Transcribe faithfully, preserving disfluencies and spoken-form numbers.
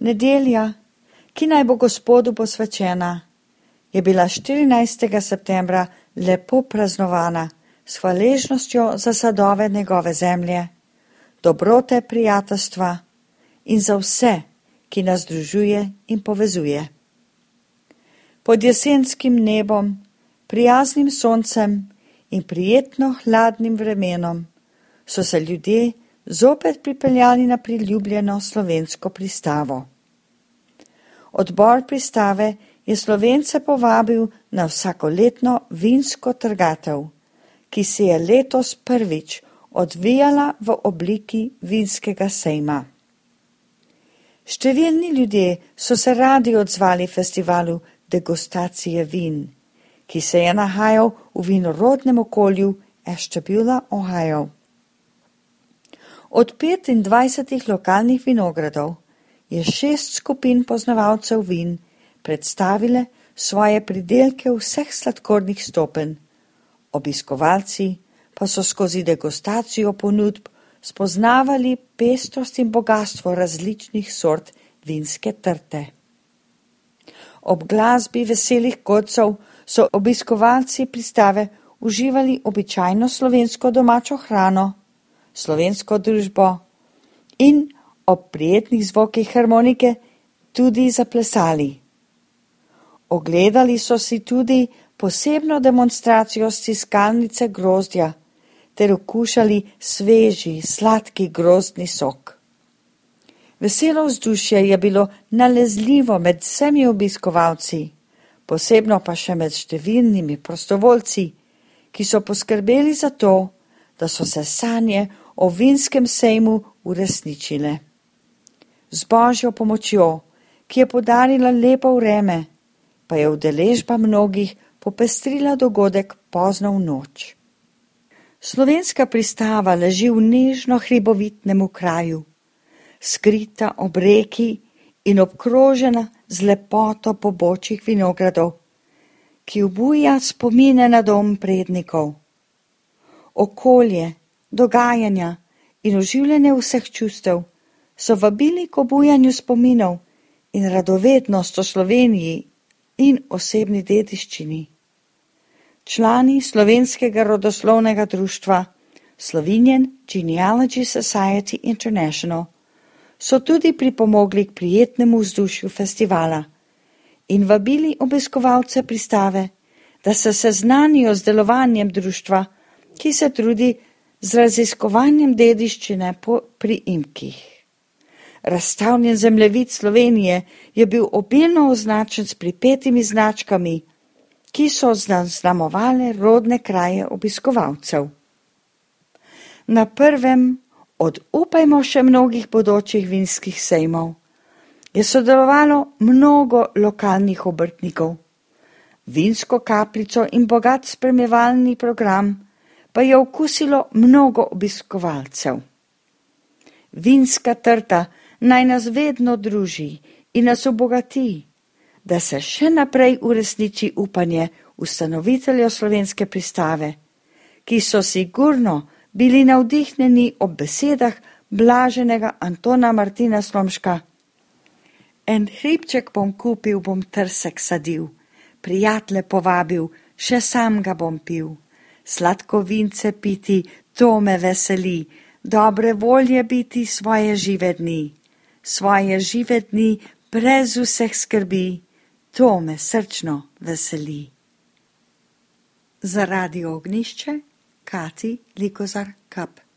Nedelja, ki naj bo Gospodu posvečena, je bila štirinajstega septembra lepo praznovana s hvaležnostjo za sadove njegove zemlje, dobrote prijateljstva in za vse, ki nas združuje in povezuje. Pod jesenskim nebom, prijaznim soncem in prijetno hladnim vremenom so se ljudje zopet pripeljali na priljubljeno slovensko pristavo. Odbor pristave je Slovence povabil na vsakoletno vinsko trgatev, ki se je letos prvič odvijala v obliki vinskega sejma. Številni ljudje so se radi odzvali festivalu degustacije vin, ki se je nahajal v vinorodnem okolju Ashtabula, Ohio. Od petindvajsetih lokalnih vinogradov je šest skupin poznavalcev vin predstavile svoje pridelke vseh sladkornih stopenj. Obiskovalci pa so skozi degustacijo ponudb spoznavali pestrost in bogastvo različnih sort vinske trte. Ob glasbi veselih godcev so obiskovalci pristave uživali običajno slovensko domačo hrano, slovensko družbo in ob prijetnih zvokih harmonike tudi zaplesali. Ogledali so si tudi posebno demonstracijo stiskalnice grozdja ter okušali sveži, sladki grozdni sok. Veselo vzdušje je bilo nalezljivo med vsemi obiskovalci, posebno pa še med številnimi prostovoljci, ki so poskrbeli za to, da so se sanje o vinskem sejmu uresničile. Z Božjo pomočjo, ki je podarila lepo vreme, pa je udeležba mnogih popestrila dogodek pozno v noč. Slovenska pristava leži v nežno hribovitnem kraju, skrita ob reki in obkrožena z lepoto pobočjih vinogradov, ki obuja spomine na dom prednikov. Okolje, dogajanja in oživljanje vseh čustev so vabili k obujanju spominov in radovednost o Sloveniji in osebni dediščini. Člani Slovenskega rodoslovnega društva Slovenian Genealogy Society International so tudi pripomogli k prijetnemu vzdušju festivala in vabili obiskovalce pristave, da se seznanijo z delovanjem društva, ki se trudi z raziskovanjem dediščine po priimkih. Razstavljen zemljevid Slovenije je bil obilno označen s pripetimi značkami, ki so zaznamovale rodne kraje obiskovalcev. Na prvem od upajmo še mnogih bodočih vinskih sejmov je sodelovalo mnogo lokalnih obrtnikov. Vinsko kapljico in bogat spremljevalni program pa je okusilo mnogo obiskovalcev. Vinska trta naj nas vedno druži in nas obogati, da se še naprej uresniči upanje ustanoviteljev slovenske pristave, ki so sigurno bili navdihnjeni ob besedah blaženega Antona Martina Slomška. En hribček bom kupil, bom trsek sadil, prijatelje povabil, še sam ga bom pil. Sladko vince piti, to me veseli, dobre volje biti svoje žive dni. Svoje žive dni brez vseh skrbi, to me srčno veseli. Za Radio Ognjišče, Kati Likozar Kap.